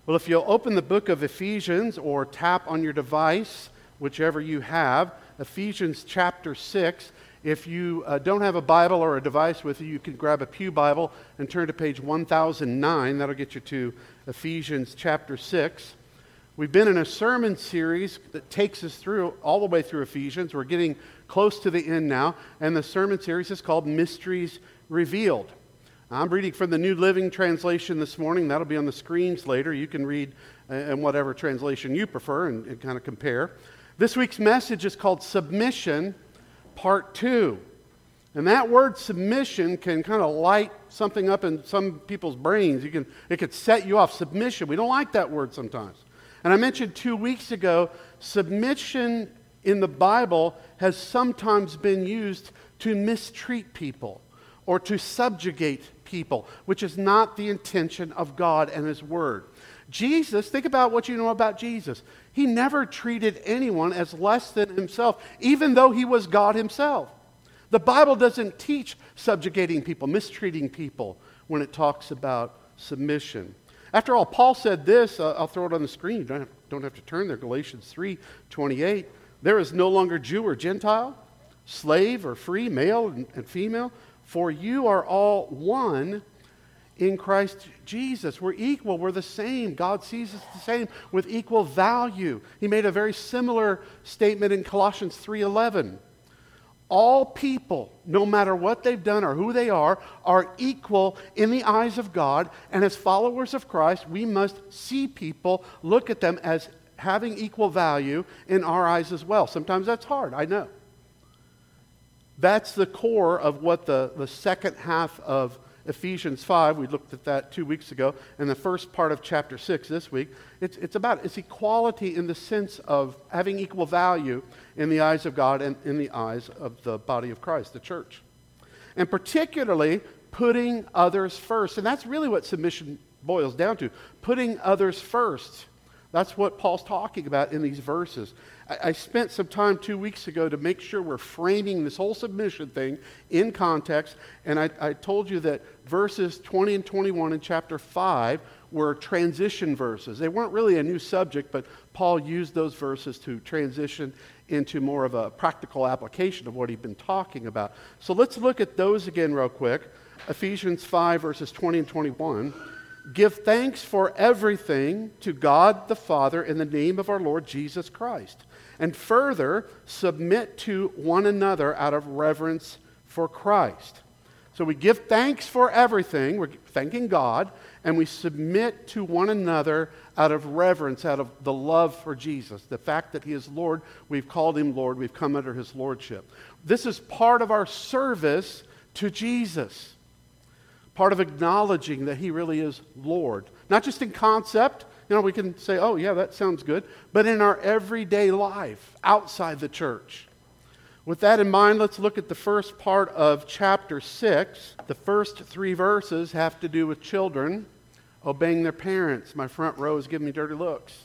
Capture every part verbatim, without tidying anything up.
Well, if you'll open the book of Ephesians or tap on your device, whichever you have, Ephesians chapter six. If you uh, don't have a Bible or a device with you, you can grab a pew Bible and turn to page one thousand nine. That'll get you to Ephesians chapter six. We've been in a sermon series that takes us through, all the way through Ephesians. We're getting close to the end now, and the sermon series is called Mysteries Revealed. I'm reading from the New Living Translation this morning. That'll be on the screens later. You can read uh, in whatever translation you prefer and, and kind of compare. This week's message is called Submission, Part two. And that word submission can kind of light something up in some people's brains. You can, it could set you off. Submission, we don't like that word sometimes. And I mentioned two weeks ago, submission in the Bible has sometimes been used to mistreat people or to subjugate people, which is not the intention of God and His Word. Jesus, think about what you know about Jesus. He never treated anyone as less than Himself, even though He was God Himself. The Bible doesn't teach subjugating people, mistreating people when it talks about submission. After all, Paul said this, uh, I'll throw it on the screen, you don't have, don't have to turn there, Galatians three twenty-eight. There is no longer Jew or Gentile, slave or free, male and, and female, for you are all one in Christ Jesus. We're equal, we're the same. God sees us the same with equal value. He made a very similar statement in Colossians three eleven. All people, no matter what they've done or who they are, are equal in the eyes of God. And as followers of Christ, we must see people, look at them as having equal value in our eyes as well. Sometimes that's hard, I know. That's the core of what the, the second half of Ephesians five, we looked at that two weeks ago, and the first part of chapter six this week, it's, it's about it's equality in the sense of having equal value in the eyes of God and in the eyes of the body of Christ, the church. And particularly, putting others first. And that's really what submission boils down to, putting others first. That's what Paul's talking about in these verses. I, I spent some time two weeks ago to make sure we're framing this whole submission thing in context, and I, I told you that verses twenty and twenty-one in chapter five were transition verses. They weren't really a new subject, but Paul used those verses to transition into more of a practical application of what he'd been talking about. So let's look at those again real quick. Ephesians five, verses twenty and twenty-one. Give thanks for everything to God the Father in the name of our Lord Jesus Christ. And further, submit to one another out of reverence for Christ. So we give thanks for everything, we're thanking God, and we submit to one another out of reverence, out of the love for Jesus. The fact that He is Lord, we've called Him Lord, we've come under His Lordship. This is part of our service to Jesus. Part of acknowledging that He really is Lord. Not just in concept, you know, we can say, oh yeah, that sounds good, but in our everyday life, outside the church. With that in mind, let's look at the first part of chapter six. The first three verses have to do with children obeying their parents. My front row is giving me dirty looks.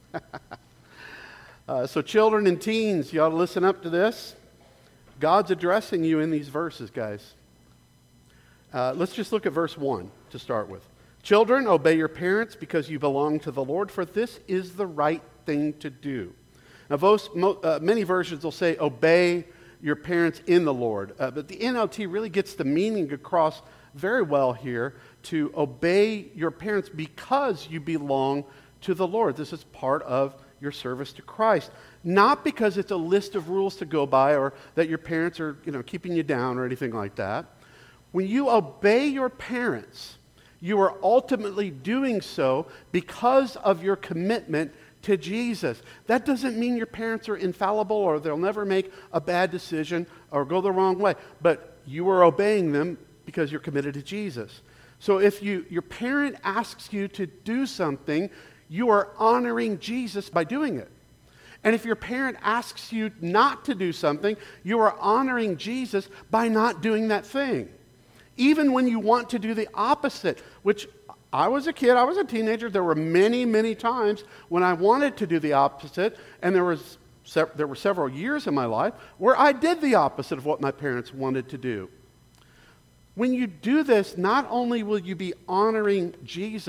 uh, so children and teens, you ought to listen up to this. God's addressing you in these verses, guys. Uh, let's just look at verse one to start with. Children, obey your parents because you belong to the Lord, for this is the right thing to do. Now, most, uh, many versions will say, obey your parents in the Lord. Uh, but the N L T really gets the meaning across very well here, to obey your parents because you belong to the Lord. This is part of your service to Christ. Not because it's a list of rules to go by or that your parents are, you know, keeping you down or anything like that. When you obey your parents, you are ultimately doing so because of your commitment to Jesus. That doesn't mean your parents are infallible or they'll never make a bad decision or go the wrong way, but you are obeying them because you're committed to Jesus. So if you your parent asks you to do something, you are honoring Jesus by doing it. And if your parent asks you not to do something, you are honoring Jesus by not doing that thing. Even when you want to do the opposite, which I was a kid, I was a teenager, there were many, many times when I wanted to do the opposite, and there was there were several years in my life where I did the opposite of what my parents wanted to do. When you do this, not only will you be honoring Jesus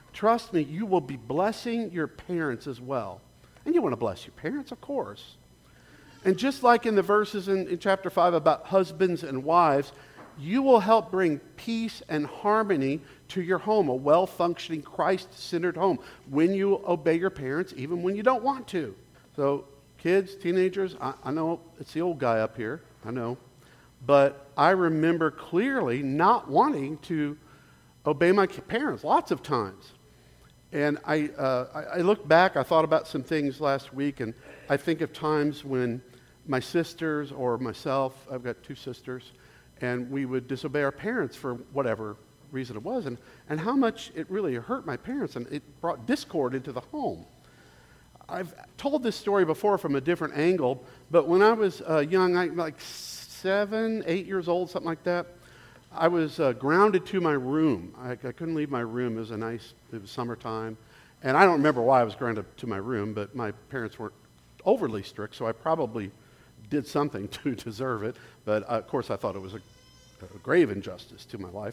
trust me, you will be blessing your parents as well. And you want to bless your parents, of course. And just like in the verses in, in chapter five about husbands and wives, you will help bring peace and harmony to your home, a well-functioning, Christ-centered home, when you obey your parents, even when you don't want to. So, kids, teenagers, I, I know it's the old guy up here, I know. But I remember clearly not wanting to obey my parents lots of times. And I, uh, I, I look back, I thought about some things last week, and I think of times when my sisters or myself, I've got two sisters, and we would disobey our parents for whatever reason it was, and, and how much it really hurt my parents, and it brought discord into the home. I've told this story before from a different angle, but when I was uh, young, I, like seven, eight years old, something like that, I was uh, grounded to my room. I, I couldn't leave my room. It was a nice, it was summertime, and I don't remember why I was grounded to my room, but my parents weren't overly strict, so I probably did something to deserve it, but uh, of course I thought it was a, a grave injustice to my life.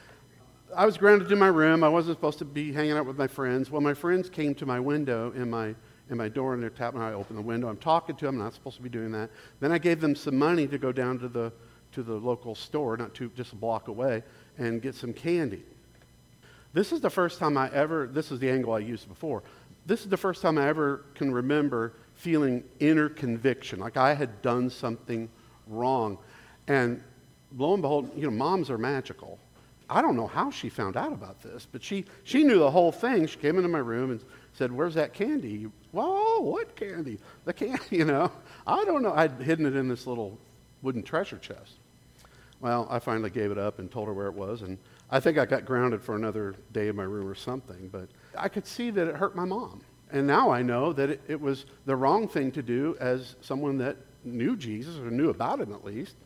I was grounded to my room. I wasn't supposed to be hanging out with my friends. Well, my friends came to my window in my in my door, and they're tapping. I opened the window. I'm talking to them. I'm not supposed to be doing that. Then I gave them some money to go down to the to the local store, not too just a block away, and get some candy. This is the first time I ever. This is the angle I used before. This is the first time I ever can remember feeling inner conviction, like I had done something wrong. And lo and behold, you know, moms are magical. I don't know how she found out about this, but she, she knew the whole thing. She came into my room and said, "Where's that candy?" "Whoa, what candy?" "The candy, you know." I don't know. I'd hidden it in this little wooden treasure chest. Well, I finally gave it up and told her where it was, and I think I got grounded for another day in my room or something, but I could see that it hurt my mom. And now I know that it, it was the wrong thing to do as someone that knew Jesus, or knew about him at least.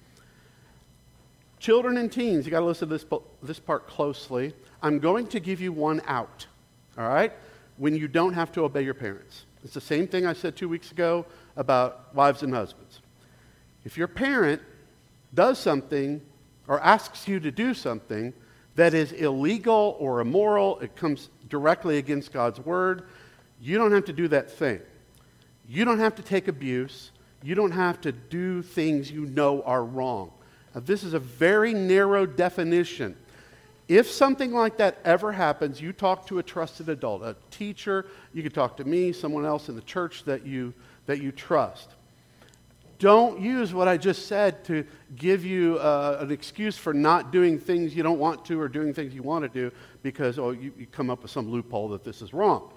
Children and teens, you got to listen to this, this part closely. I'm going to give you one out, all right, when you don't have to obey your parents. It's the same thing I said two weeks ago about wives and husbands. If your parent does something or asks you to do something that is illegal or immoral, it comes directly against God's word, you don't have to do that thing. You don't have to take abuse. You don't have to do things you know are wrong. Now, this is a very narrow definition. If something like that ever happens, you talk to a trusted adult, a teacher, you could talk to me, someone else in the church that you that you trust. Don't use what I just said to give you uh, an excuse for not doing things you don't want to or doing things you want to do because, oh, you, you come up with some loophole that this is wrong.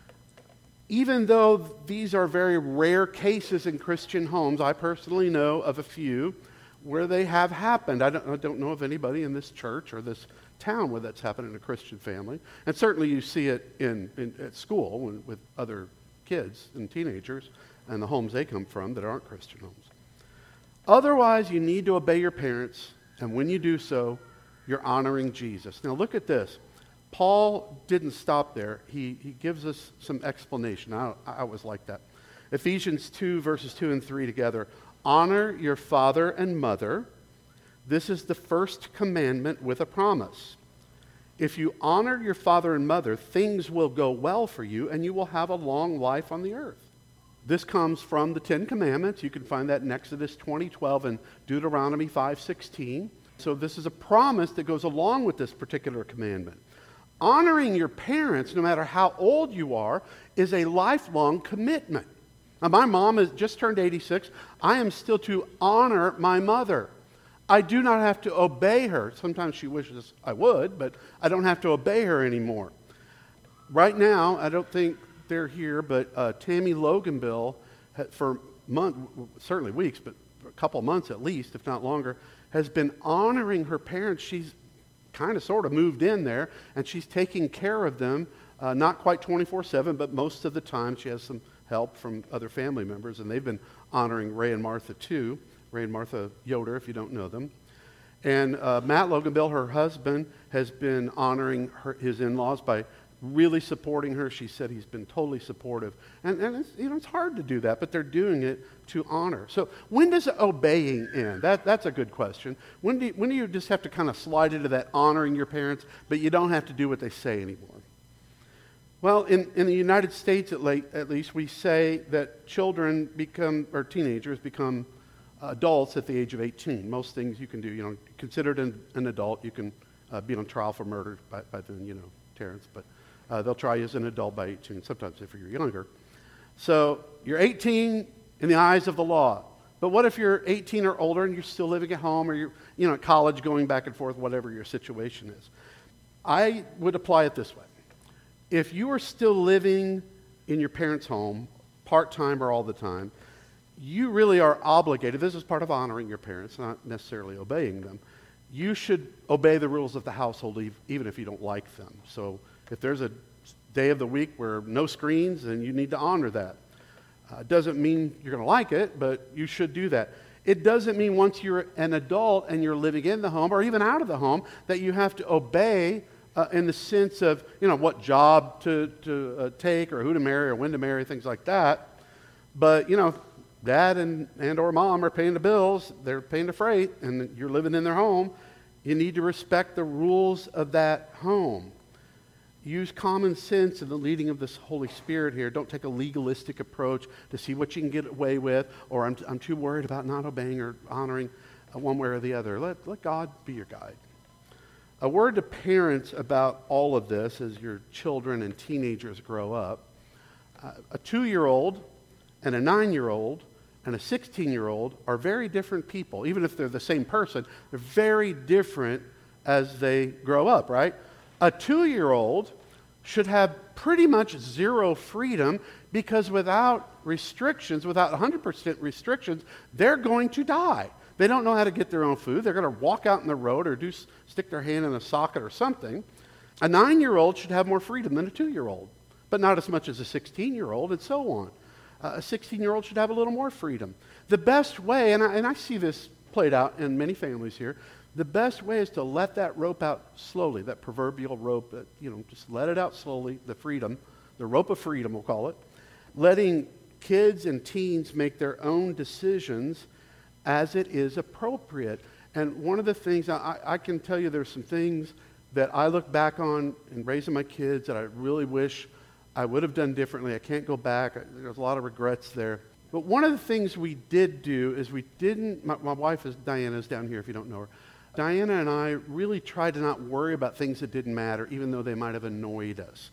Even though these are very rare cases in Christian homes, I personally know of a few where they have happened. I don't, I don't know of anybody in this church or this town where that's happened in a Christian family. And certainly you see it in, in at school when, with other kids and teenagers and the homes they come from that aren't Christian homes. Otherwise, you need to obey your parents, and when you do so, you're honoring Jesus. Now look at this. Paul didn't stop there. He, he gives us some explanation. I, I always like that. Ephesians two, verses two and three together. Honor your father and mother. This is the first commandment with a promise. If you honor your father and mother, things will go well for you, and you will have a long life on the earth. This comes from the Ten Commandments. You can find that in Exodus twenty twelve and Deuteronomy five sixteen. So this is a promise that goes along with this particular commandment. Honoring your parents, no matter how old you are, is a lifelong commitment. Now, my mom has just turned eighty-six. I am still to honor my mother. I do not have to obey her. Sometimes she wishes I would, but I don't have to obey her anymore. Right now, I don't think they're here, but uh, Tammy Loganville, for month, certainly weeks, but for a couple months at least, if not longer, has been honoring her parents. She's kind of sort of moved in there, and she's taking care of them, uh, not quite twenty-four seven, but most of the time she has some help from other family members, and they've been honoring Ray and Martha too. Ray and Martha Yoder, if you don't know them. And uh, Matt Loganville, her husband, has been honoring her, his in-laws by really supporting her. She said he's been totally supportive. And, and it's, you know, it's hard to do that, but they're doing it to honor. So when does obeying end? That, that's a good question. When do, you, when do you just have to kind of slide into that honoring your parents, but you don't have to do what they say anymore? Well, in, in the United States, at, late, at least, we say that children become, or teenagers become adults at the age of eighteen. Most things you can do, you know, considered an, an adult, you can uh, be on trial for murder by, by then, you know, Terrence, but uh, they'll try you as an adult by eighteen, sometimes if you're younger. So you're eighteen in the eyes of the law. But what if you're eighteen or older and you're still living at home, or you're, you know, at college, going back and forth, whatever your situation is? I would apply it this way. If you are still living in your parents' home, part-time or all the time, you really are obligated. This is part of honoring your parents, not necessarily obeying them. You should obey the rules of the household even if you don't like them. So if there's a day of the week where no screens, then you need to honor that. Uh, it doesn't mean you're going to like it, but you should do that. It doesn't mean once you're an adult and you're living in the home or even out of the home that you have to obey uh, in the sense of, you know, what job to, to uh, take or who to marry or when to marry, things like that. But, you know, dad and, and or mom are paying the bills, they're paying the freight, and you're living in their home. You need to respect the rules of that home. Use common sense in the leading of this Holy Spirit here. Don't take a legalistic approach to see what you can get away with, or I'm, I'm too worried about not obeying or honoring one way or the other. Let, let God be your guide. A word to parents about all of this as your children and teenagers grow up. Uh, a two-year-old and a nine-year-old and a sixteen-year-old are very different people. Even if they're the same person, they're very different as they grow up, right? A two-year-old should have pretty much zero freedom because without restrictions, without one hundred percent restrictions, they're going to die. They don't know how to get their own food. They're going to walk out in the road or do stick their hand in a socket or something. A nine-year-old should have more freedom than a two-year-old, but not as much as a sixteen-year-old, and so on. Uh, a sixteen-year-old should have a little more freedom. The best way, and I, and I see this played out in many families here, the best way is to let that rope out slowly, that proverbial rope, that, you know, just let it out slowly, the freedom, the rope of freedom, we'll call it. Letting kids and teens make their own decisions as it is appropriate. And one of the things, I, I can tell you there's some things that I look back on in raising my kids that I really wish I would have done differently. I can't go back. There's a lot of regrets there. But one of the things we did do is we didn't, my, my wife is, Diana is down here if you don't know her. Diana and I really tried to not worry about things that didn't matter, even though they might have annoyed us.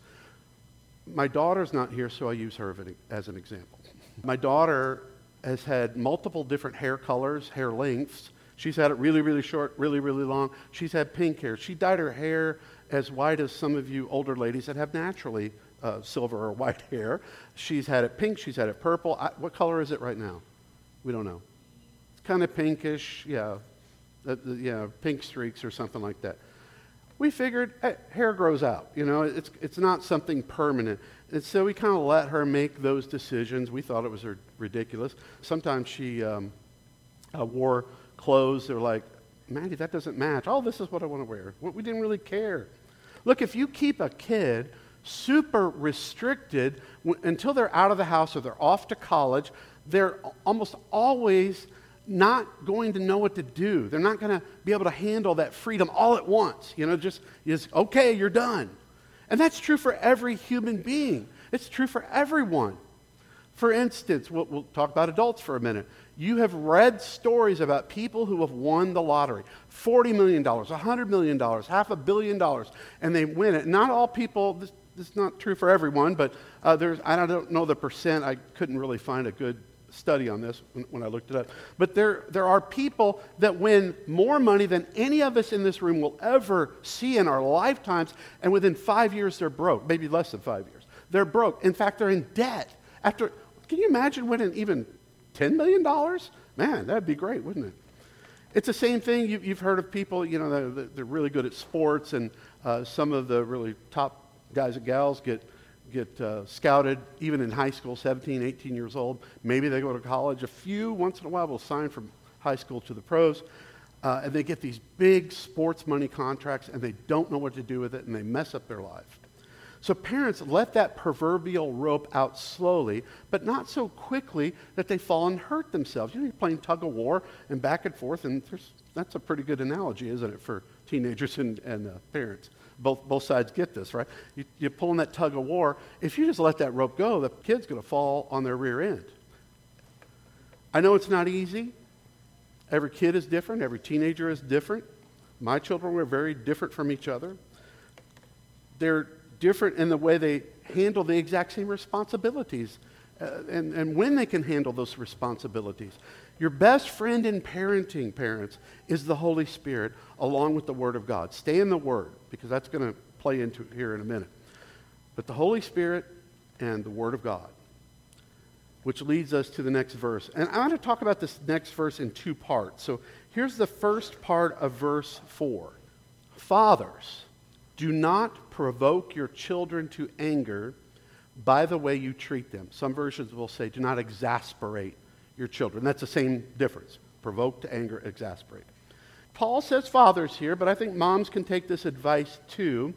My daughter's not here, so I use her as an example. My daughter has had multiple different hair colors, hair lengths. She's had it really, really short, really, really long. She's had pink hair. She dyed her hair as white as some of you older ladies that have naturally uh, silver or white hair. She's had it pink. She's had it purple. I, what color is it right now? We don't know. It's kind of pinkish, yeah. Uh, yeah, pink streaks or something like that. We figured hey, hair grows out. You know, it's it's not something permanent. And so we kind of let her make those decisions. We thought it was ridiculous. Sometimes she um, uh, wore clothes that were like, Mandy, that doesn't match. Oh, this is what I want to wear. We didn't really care. Look, if you keep a kid super restricted w- until they're out of the house or they're off to college, they're almost always not going to know what to do. They're not going to be able to handle that freedom all at once. You know, just, just, okay, you're done. And that's true for every human being. It's true for everyone. For instance, we'll, we'll talk about adults for a minute. You have read stories about people who have won the lottery. forty million dollars, one hundred million dollars, half a billion dollars, and they win it. Not all people, this, this is not true for everyone, but uh, there's, I don't know the percent. I couldn't really find a good study on this when, when I looked it up. But there, there are people that win more money than any of us in this room will ever see in our lifetimes, and within five years they're broke, maybe less than five years. They're broke. In fact, they're in debt. After, can you imagine winning even ten million dollars? Man, that'd be great, wouldn't it? It's the same thing. You, you've heard of people, you know, they're, they're really good at sports, and uh, some of the really top guys and gals get get uh, scouted even in high school, seventeen, eighteen years old. Maybe they go to college. A few, once in a while, will sign from high school to the pros, uh, and they get these big sports money contracts, and they don't know what to do with it, and they mess up their life. So parents, let that proverbial rope out slowly, but not so quickly that they fall and hurt themselves. You know, you're playing tug of war and back and forth, and there's, that's a pretty good analogy, isn't it, for teenagers and, and uh, parents. both both sides get this, right? You, you're pulling that tug of war. If you just let that rope go, the kid's going to fall on their rear end. I know it's not easy. Every kid is different. Every teenager is different. My children were very different from each other. They're different in the way they handle the exact same responsibilities uh, and, and when they can handle those responsibilities. Your best friend in parenting, parents, is the Holy Spirit along with the Word of God. Stay in the Word, because that's going to play into it here in a minute. But the Holy Spirit and the Word of God, which leads us to the next verse. And I want to talk about this next verse in two parts. So here's the first part of verse four. Fathers, do not provoke your children to anger by the way you treat them. Some versions will say, do not exasperate your children. That's the same difference. Provoke to anger, exasperate. Paul says fathers here, but I think moms can take this advice too.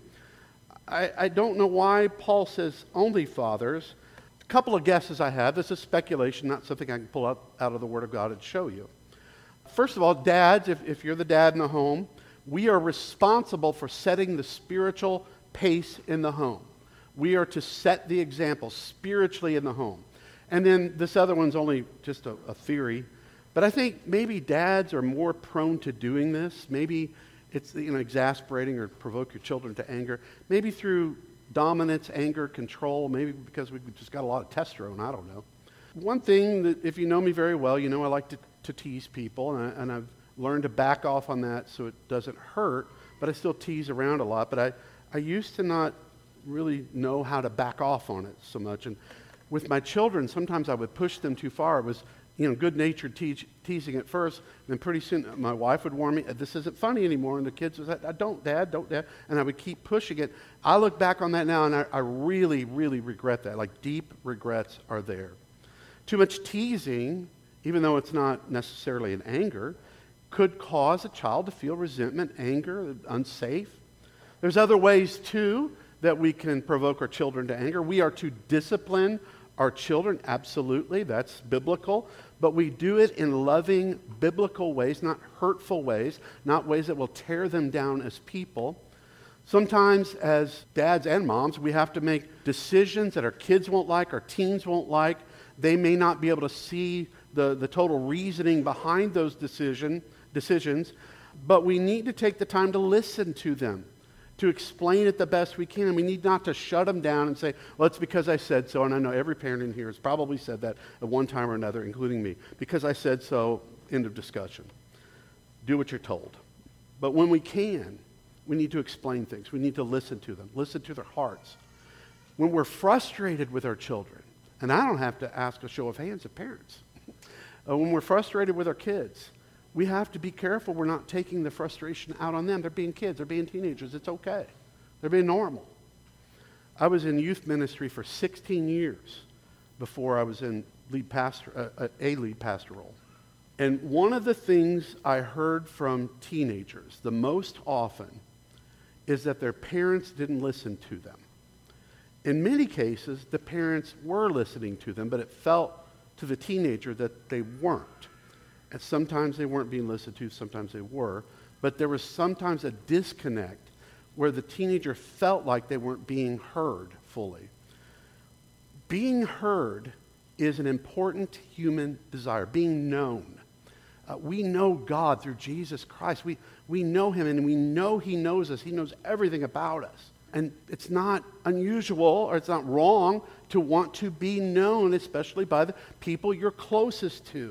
I, I don't know why Paul says only fathers. A couple of guesses I have. This is speculation, not something I can pull out, out of the Word of God and show you. First of all, dads, if, if you're the dad in the home, we are responsible for setting the spiritual pace in the home. We are to set the example spiritually in the home. And then this other one's only just a, a theory, but I think maybe dads are more prone to doing this. Maybe it's, you know, exasperating or provoke your children to anger. Maybe through dominance, anger, control. Maybe because we've just got a lot of testosterone. I don't know. One thing that, if you know me very well, you know I like to, to tease people, and, I, and I've learned to back off on that so it doesn't hurt, but I still tease around a lot. But I, I used to not really know how to back off on it so much. And with my children, sometimes I would push them too far. It was, you know, good-natured te- teasing at first, and then pretty soon my wife would warn me, this isn't funny anymore, and the kids would say, don't, Dad, don't, Dad, and I would keep pushing it. I look back on that now, and I, I really, really regret that. Like, deep regrets are there. Too much teasing, even though it's not necessarily an anger, could cause a child to feel resentment, anger, unsafe. There's other ways, too, that we can provoke our children to anger. We are to discipline our children, absolutely, that's biblical, but we do it in loving, biblical ways, not hurtful ways, not ways that will tear them down as people. Sometimes as dads and moms, we have to make decisions that our kids won't like, our teens won't like. They may not be able to see the, the total reasoning behind those decision, decisions, but we need to take the time to listen to them, to explain it the best we can. And we need not to shut them down and say, well, it's because I said so. And I know every parent in here has probably said that at one time or another, including me. Because I said so, end of discussion. Do what you're told. But when we can, we need to explain things. We need to listen to them, listen to their hearts. When we're frustrated with our children, and I don't have to ask a show of hands of parents, uh, when we're frustrated with our kids, we have to be careful we're not taking the frustration out on them. They're being kids. They're being teenagers. It's okay. They're being normal. I was in youth ministry for sixteen years before I was in lead pastor, uh, a lead pastor role. And one of the things I heard from teenagers the most often is that their parents didn't listen to them. In many cases, the parents were listening to them, but it felt to the teenager that they weren't. And sometimes they weren't being listened to, sometimes they were. But there was sometimes a disconnect where the teenager felt like they weren't being heard fully. Being heard is an important human desire, being known. Uh, we know God through Jesus Christ. We, we know Him, and we know He knows us. He knows everything about us. And it's not unusual, or it's not wrong, to want to be known, especially by the people you're closest to.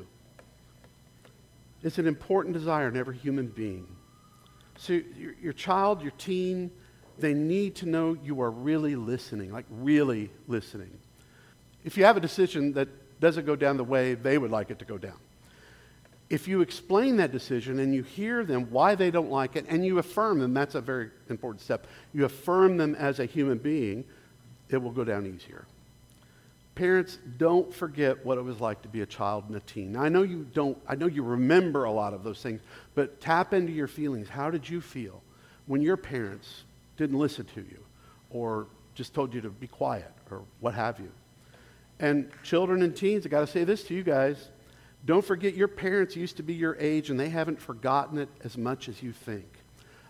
It's an important desire in every human being. So your, your child, your teen, they need to know you are really listening, like really listening. If you have a decision that doesn't go down the way they would like it to go down, if you explain that decision and you hear them why they don't like it, and you affirm them, that's a very important step. You affirm them as a human being, it will go down easier. Parents, don't forget what it was like to be a child and a teen. Now, I know you don't, I know you remember a lot of those things, but tap into your feelings. How did you feel when your parents didn't listen to you or just told you to be quiet or what have you? And children and teens, I got to say this to you guys. Don't forget your parents used to be your age and they haven't forgotten it as much as you think.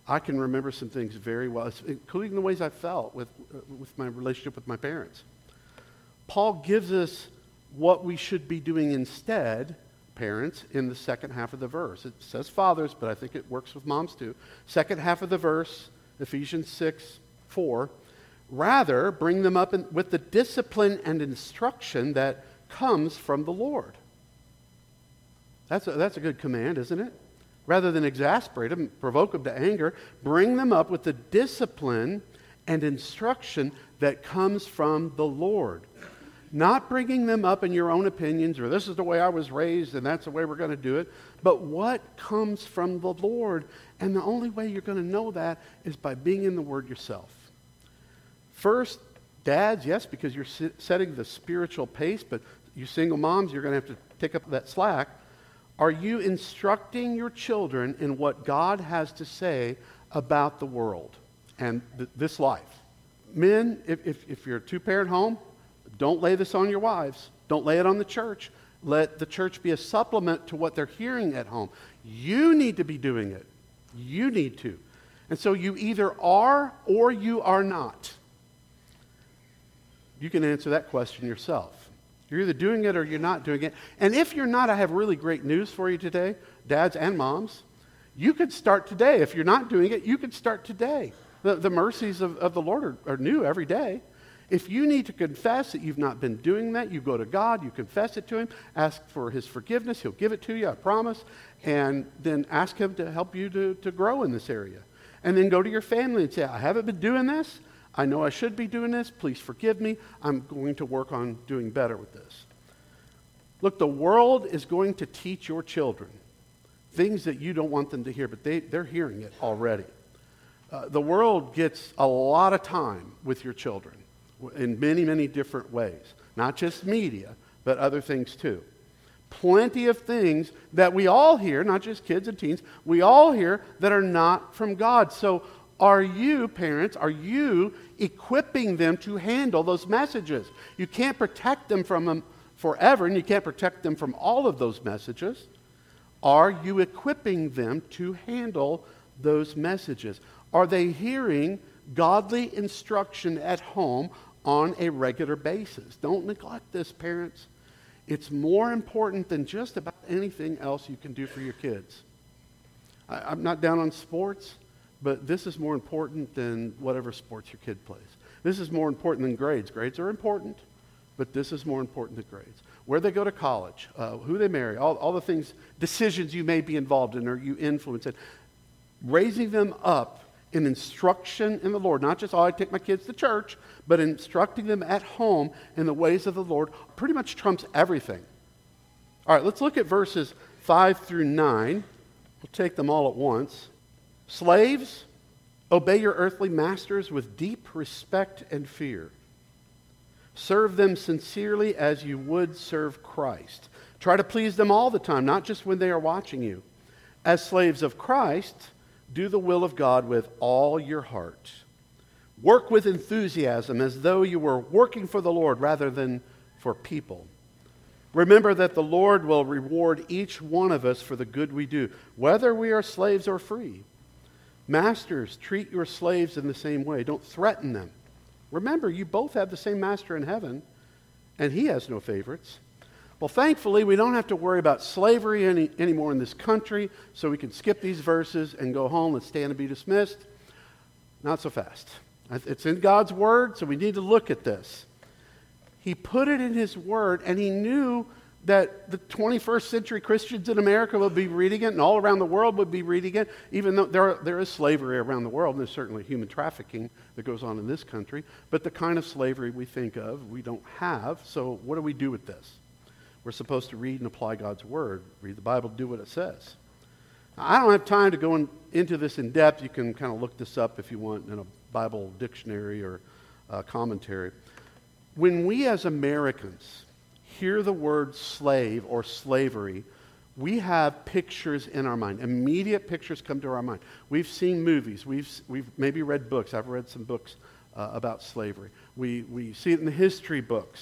I can remember some things very well, including the ways I felt with, uh, with my relationship with my parents. Paul gives us what we should be doing instead, parents, in the second half of the verse. It says fathers, but I think it works with moms too. Second half of the verse, Ephesians six, four. Rather, bring them up in, with the discipline and instruction that comes from the Lord. That's a, that's a good command, isn't it? Rather than exasperate them, provoke them to anger, bring them up with the discipline and instruction that comes from the Lord. Not bringing them up in your own opinions, or this is the way I was raised and that's the way we're going to do it, but what comes from the Lord. And the only way you're going to know that is by being in the Word yourself. First, dads, yes, because you're setting the spiritual pace, but you single moms, you're going to have to take up that slack. Are you instructing your children in what God has to say about the world and th- this life? Men, if, if, if you're a two-parent home, don't lay this on your wives. Don't lay it on the church. Let the church be a supplement to what they're hearing at home. You need to be doing it. You need to. And so you either are or you are not. You can answer that question yourself. You're either doing it or you're not doing it. And if you're not, I have really great news for you today, dads and moms. You could start today. If you're not doing it, you could start today. The, the mercies of, of the Lord are, are new every day. If you need to confess that you've not been doing that, you go to God, you confess it to Him, ask for His forgiveness. He'll give it to you, I promise. And then ask Him to help you to, to grow in this area. And then go to your family and say, I haven't been doing this. I know I should be doing this. Please forgive me. I'm going to work on doing better with this. Look, the world is going to teach your children things that you don't want them to hear, but they, they're hearing it already. Uh, the world gets a lot of time with your children in many, many different ways. Not just media, but other things too. Plenty of things that we all hear, not just kids and teens, we all hear that are not from God. So are you, parents, are you equipping them to handle those messages? You can't protect them from them forever, and you can't protect them from all of those messages. Are you equipping them to handle those messages? Are they hearing godly instruction at home on a regular basis? Don't neglect this, parents. It's more important than just about anything else you can do for your kids. I, I'm not down on sports, but this is more important than whatever sports your kid plays. This is more important than grades. Grades are important, but this is more important than grades. Where they go to college, uh, who they marry, all, all the things, decisions you may be involved in or you influence in. Raising them up in instruction in the Lord, not just, oh, I take my kids to church, but instructing them at home in the ways of the Lord pretty much trumps everything. All right, let's look at verses five through nine. We'll take them all at once. Slaves, obey your earthly masters with deep respect and fear. Serve them sincerely as you would serve Christ. Try to please them all the time, not just when they are watching you. As slaves of Christ, do the will of God with all your heart. Work with enthusiasm as though you were working for the Lord rather than for people. Remember that the Lord will reward each one of us for the good we do, whether we are slaves or free. Masters, treat your slaves in the same way. Don't threaten them. Remember, you both have the same master in heaven, and he has no favorites. Well, thankfully, we don't have to worry about slavery any, anymore in this country, so we can skip these verses and go home and stand and be dismissed. Not so fast. It's in God's Word, so we need to look at this. He put it in His Word, and He knew that the twenty-first century Christians in America would be reading it, and all around the world would be reading it, even though there, are, there is slavery around the world, and there's certainly human trafficking that goes on in this country, but the kind of slavery we think of, we don't have, so what do we do with this? We're supposed to read and apply God's Word. Read the Bible, do what it says. Now, I don't have time to go in, into this in depth. You can kind of look this up if you want in a Bible dictionary or uh, commentary. When we as Americans hear the word slave or slavery, we have pictures in our mind. Immediate pictures come to our mind. We've seen movies. We've, we've maybe read books. I've read some books uh, about slavery. We, we see it in the history books.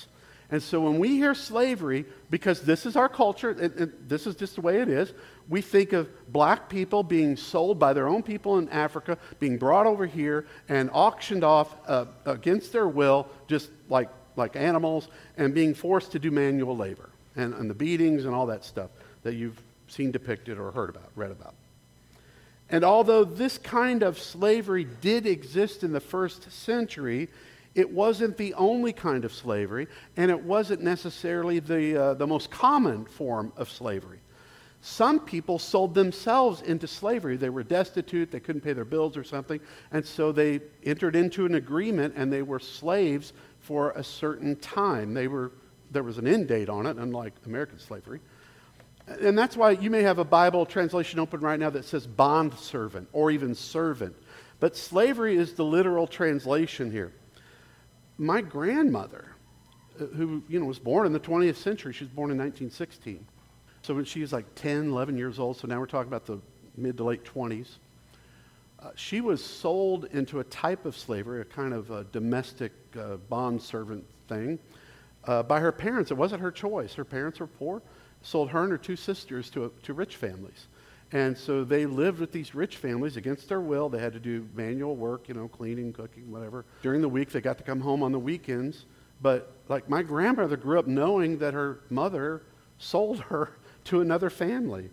And so when we hear slavery, because this is our culture, and, and this is just the way it is, we think of black people being sold by their own people in Africa, being brought over here and auctioned off uh, against their will, just like, like animals, and being forced to do manual labor, and, and the beatings and all that stuff that you've seen depicted or heard about, read about. And although this kind of slavery did exist in the first century, it wasn't the only kind of slavery, and it wasn't necessarily the, uh, the most common form of slavery. Some people sold themselves into slavery. They were destitute, they couldn't pay their bills or something, and so they entered into an agreement and they were slaves for a certain time. They were, there was an end date on it, unlike American slavery. And that's why you may have a Bible translation open right now that says bond servant or even servant. But slavery is the literal translation here. My grandmother, who you know was born in the twentieth century, she was born in nineteen sixteen. So when she was like ten, eleven years old, so now we're talking about the mid to late twenties, uh, she was sold into a type of slavery, a kind of a domestic uh, bond servant thing, uh, by her parents. It wasn't her choice. Her parents were poor, sold her and her two sisters to, to rich families. And so they lived with these rich families against their will. They had to do manual work, you know, cleaning, cooking, whatever. During the week, they got to come home on the weekends. But like my grandmother grew up knowing that her mother sold her to another family.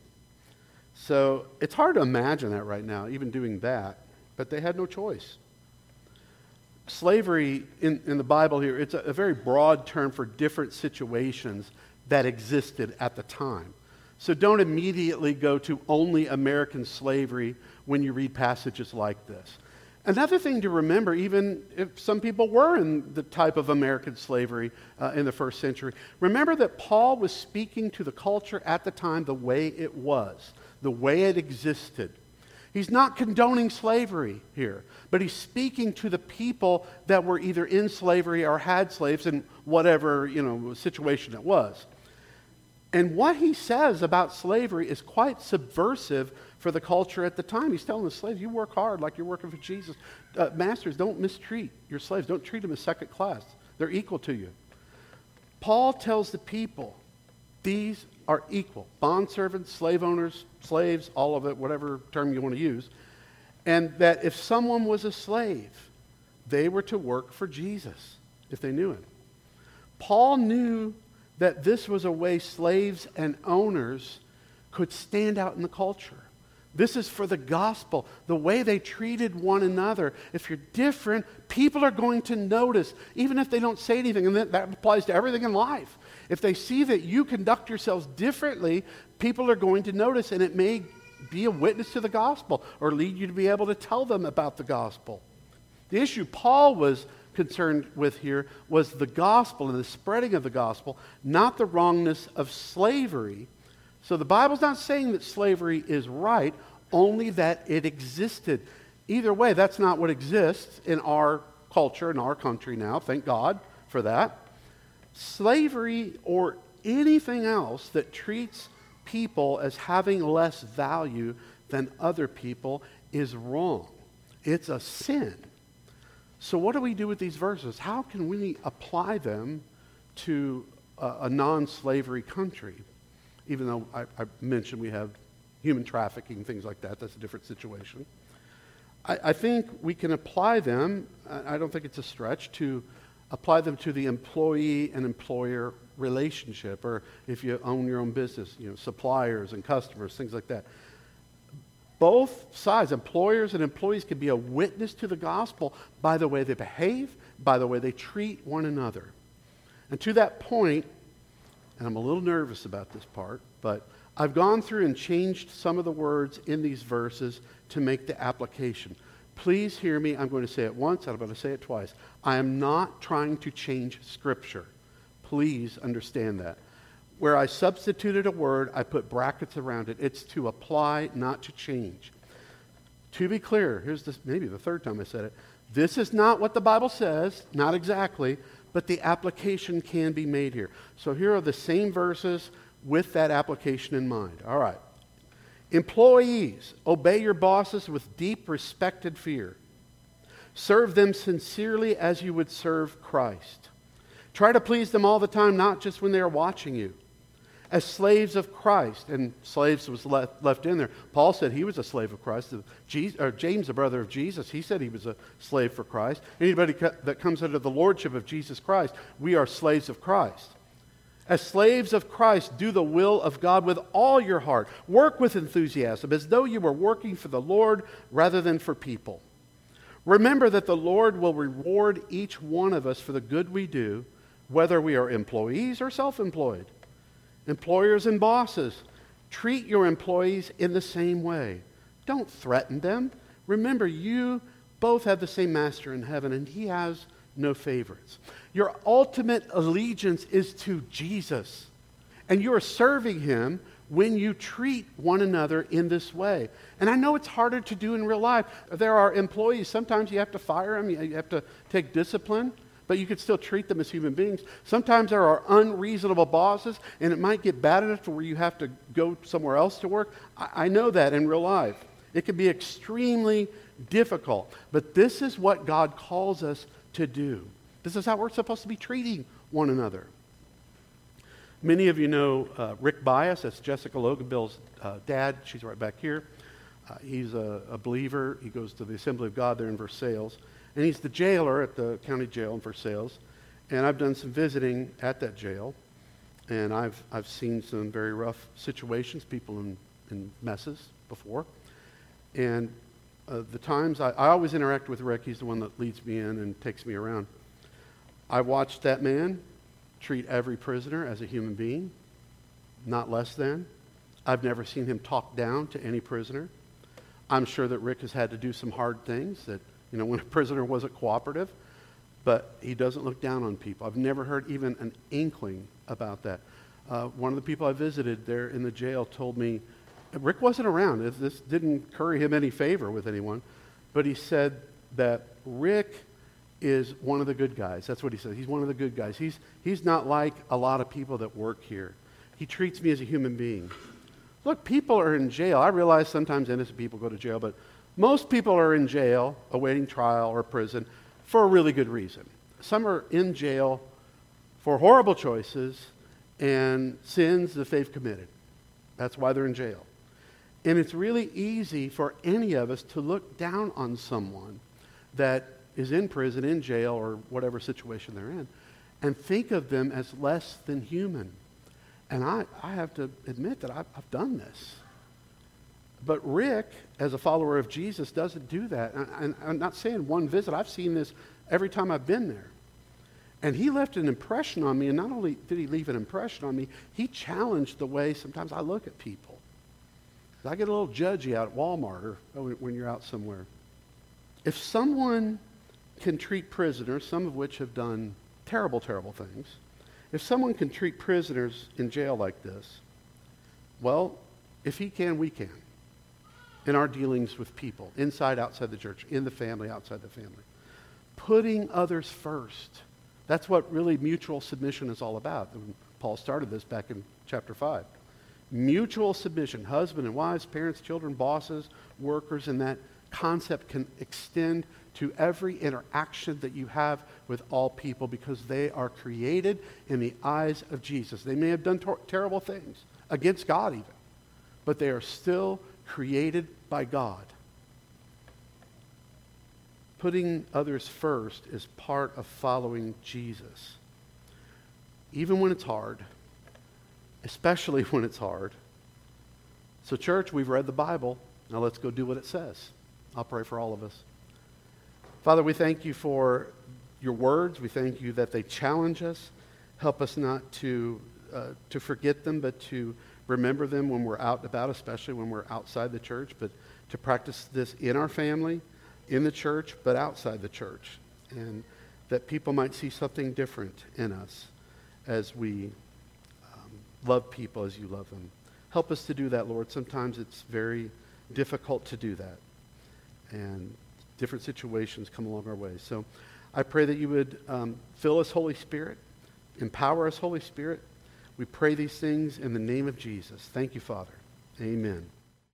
So it's hard to imagine that right now, even doing that. But they had no choice. Slavery in, in the Bible here, it's a, a very broad term for different situations that existed at the time. So don't immediately go to only American slavery when you read passages like this. Another thing to remember, even if some people were in the type of American slavery uh, in the first century, remember that Paul was speaking to the culture at the time the way it was, the way it existed. He's not condoning slavery here, but he's speaking to the people that were either in slavery or had slaves in whatever, you know, situation it was. And what he says about slavery is quite subversive for the culture at the time. He's telling the slaves, you work hard like you're working for Jesus. Uh, masters, don't mistreat your slaves. Don't treat them as second class. They're equal to you. Paul tells the people, these are equal. Bondservants, slave owners, slaves, all of it, whatever term you want to use. And that if someone was a slave, they were to work for Jesus if they knew him. Paul knew that this was a way slaves and owners could stand out in the culture. This is for the gospel, the way they treated one another. If you're different, people are going to notice, even if they don't say anything, and that, that applies to everything in life. If they see that you conduct yourselves differently, people are going to notice, and it may be a witness to the gospel or lead you to be able to tell them about the gospel. The issue Paul was concerned with here was the gospel and the spreading of the gospel, not the wrongness of slavery. So the Bible's not saying that slavery is right, only that it existed. Either way, that's not what exists in our culture, in our country now. Thank God for that. Slavery or anything else that treats people as having less value than other people is wrong. It's a sin. So what do we do with these verses? How can we apply them to a, a non-slavery country? Even though I, I mentioned we have human trafficking, things like that. That's a different situation. I, I think we can apply them, I don't think it's a stretch, to apply them to the employee and employer relationship, or if you own your own business, you know, suppliers and customers, things like that. Both sides, employers and employees, can be a witness to the gospel by the way they behave, by the way they treat one another. And to that point, and I'm a little nervous about this part, but I've gone through and changed some of the words in these verses to make the application. Please hear me. I'm going to say it once, and I'm going to say it twice. I am not trying to change Scripture. Please understand that. Where I substituted a word, I put brackets around it. It's to apply, not to change. To be clear, here's this, maybe the third time I said it. This is not what the Bible says, not exactly, but the application can be made here. So here are the same verses with that application in mind. All right. Employees, obey your bosses with deep respect and fear. Serve them sincerely as you would serve Christ. Try to please them all the time, not just when they are watching you. As slaves of Christ, and slaves was left, left in there. Paul said he was a slave of Christ. Jesus, or James, the brother of Jesus, he said he was a slave for Christ. Anybody that comes under the lordship of Jesus Christ, we are slaves of Christ. As slaves of Christ, do the will of God with all your heart. Work with enthusiasm, as though you were working for the Lord rather than for people. Remember that the Lord will reward each one of us for the good we do, whether we are employees or self-employed. Employers and bosses, treat your employees in the same way. Don't threaten them. Remember, you both have the same master in heaven, and he has no favorites. Your ultimate allegiance is to Jesus, and you are serving him when you treat one another in this way. And I know it's harder to do in real life. There are employees, sometimes you have to fire them, you have to take discipline, but you could still treat them as human beings. Sometimes there are unreasonable bosses, and it might get bad enough to where you have to go somewhere else to work. I, I know that in real life. It can be extremely difficult. But this is what God calls us to do. This is how we're supposed to be treating one another. Many of you know uh, Rick Bias. That's Jessica Loganbill's uh, dad. She's right back here. Uh, he's a, a believer. He goes to the Assembly of God there in Versailles. And he's the jailer at the county jail in Versailles. And I've done some visiting at that jail. And I've I've seen some very rough situations, people in, in messes before. And uh, the times, I, I always interact with Rick. He's the one that leads me in and takes me around. I watched that man treat every prisoner as a human being, not less than. I've never seen him talk down to any prisoner. I'm sure that Rick has had to do some hard things that, you know, when a prisoner wasn't cooperative, but he doesn't look down on people. I've never heard even an inkling about that. Uh, one of the people I visited there in the jail told me, Rick wasn't around. This didn't curry him any favor with anyone, but he said that Rick is one of the good guys. That's what he said. He's one of the good guys. He's, he's not like a lot of people that work here. He treats me as a human being. Look, people are in jail. I realize sometimes innocent people go to jail, but most people are in jail awaiting trial or prison for a really good reason. Some are in jail for horrible choices and sins that they've committed. That's why they're in jail. And it's really easy for any of us to look down on someone that is in prison, in jail, or whatever situation they're in, and think of them as less than human. And I, I have to admit that I've, I've done this. But Rick, as a follower of Jesus, doesn't do that. And, and I'm not saying one visit. I've seen this every time I've been there. And he left an impression on me, and not only did he leave an impression on me, he challenged the way sometimes I look at people. I get a little judgy out at Walmart or when you're out somewhere. If someone can treat prisoners, some of which have done terrible, terrible things, if someone can treat prisoners in jail like this, well, if he can, we can. In our dealings with people, inside, outside the church, in the family, outside the family. Putting others first. That's what really mutual submission is all about. Paul started this back in chapter five. Mutual submission, husband and wives, parents, children, bosses, workers, and that concept can extend to every interaction that you have with all people because they are created in the eyes of Jesus. They may have done ter- terrible things against God even, but they are still created by God. Putting others first is part of following Jesus. Even when it's hard, especially when it's hard. So church, we've read the Bible. Now let's go do what it says. I'll pray for all of us. Father, we thank you for your words. We thank you that they challenge us. Help us not to uh, to forget them, but to remember them when we're out and about, especially when we're outside the church, but to practice this in our family, in the church, but outside the church. And that people might see something different in us as we um, love people as you love them. Help us to do that, Lord. Sometimes it's very difficult to do that. And different situations come along our way. So I pray that you would um, fill us, Holy Spirit, empower us, Holy Spirit. We pray these things in the name of Jesus. Thank you, Father. Amen.